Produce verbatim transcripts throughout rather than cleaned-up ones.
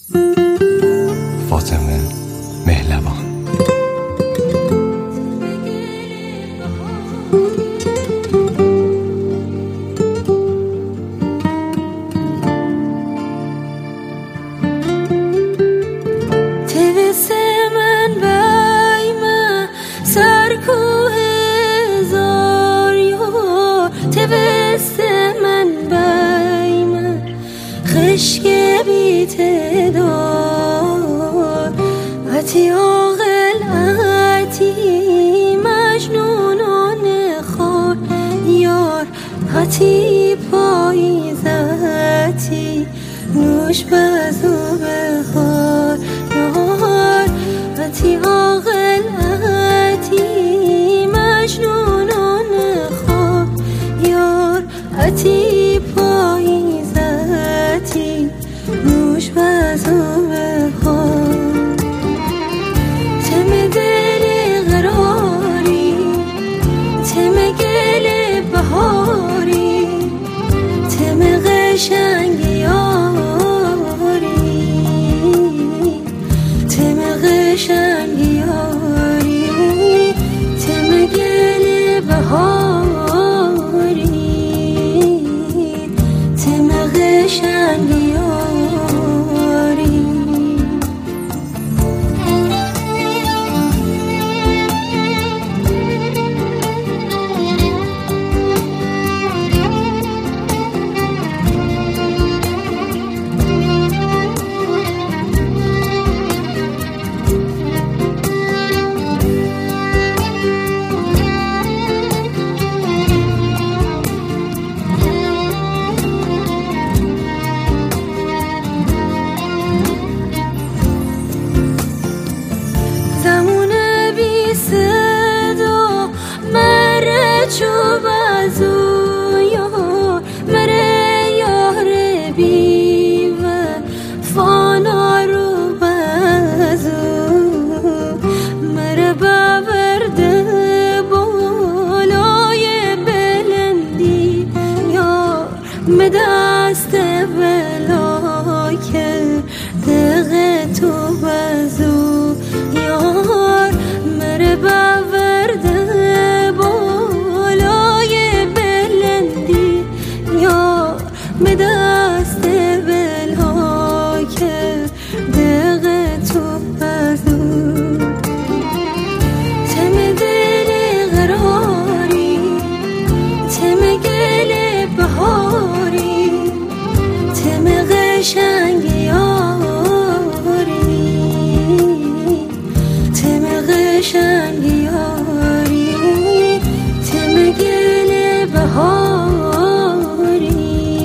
فاطمه مهلوان. عشق بی تعداد عتی عاقل عتی مجنونانه خور یار عتی پاییزتی نوش بزو بخور یار عتی عاقل عتی مجنونانه خور یار عتی پاییزتی نوش بزو بخور تم دل قراری تم گل بهاری تم قشنگ یاری تم قشنگ یاری تم گل بهاری تم قشنگ یاری چوب ازو یار مره یار بیو فانا رو بازو مره باورده بالای بلندی یار مدست بلا کرده تو بازو یار مره باورده به دست بلا که دقه تو بزو تم دل قراری تم گل بهاری تم قشنگ یاری تم قشنگ یاری تم گل بهاری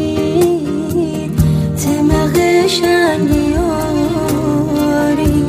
قشنگ یاری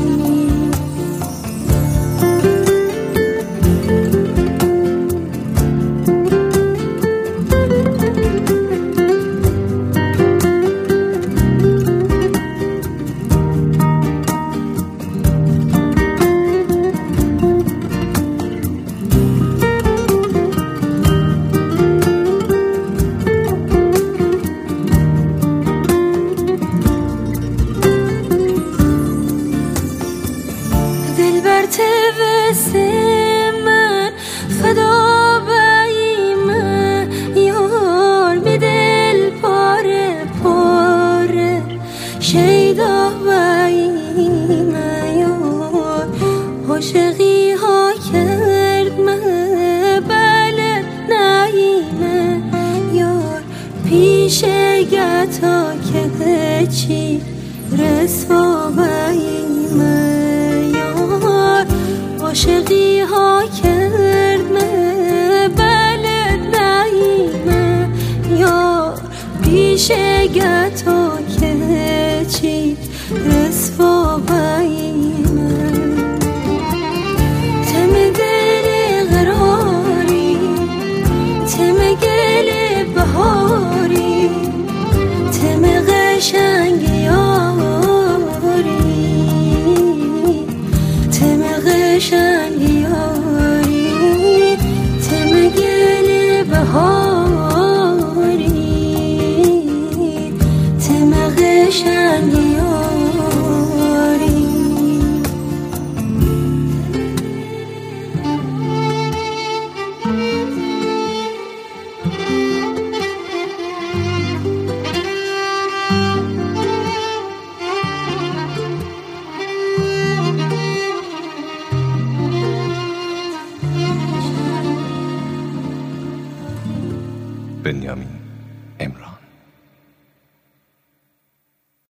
توسط من فدا بایمه یار می دل پاره پاره شیدا بایمه یار عاشقی ها کرد من بله نایمه یار پیش گتا که چی رسوا بایمه عاشقی ها کرد من بله نایمه یا پیش گتا که چی رسوا بایمه تم دل قراری تم گل بهاری تم قشنگ یاری تم قشنگ یاری تم گل بهاری تم قشنگ یاری بنیامین.